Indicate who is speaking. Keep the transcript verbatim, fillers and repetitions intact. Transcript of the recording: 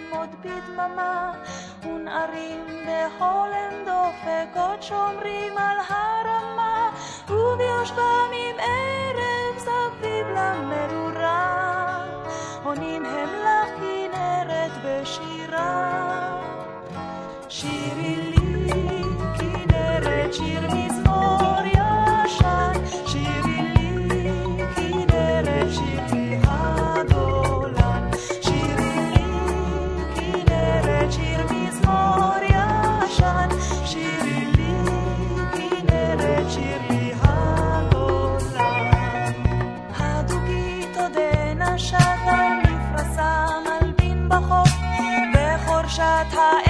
Speaker 1: עוד בדממה, ונערים בהולם דופקות שומרים על הרמה, וביושבם עם ערב סביב למדורה, עונים הם לך כנרת בשירה. שירי לי כנרת שיר מזמור ישן, שירי לי כנרת שיר מהגולן, שירי לי כנרת שיר מזמור ישן, שירי לי כנרת שיר מהגולן. הדוגית עודנה שטה מפרסה מלבין בחוף, בחורשת ה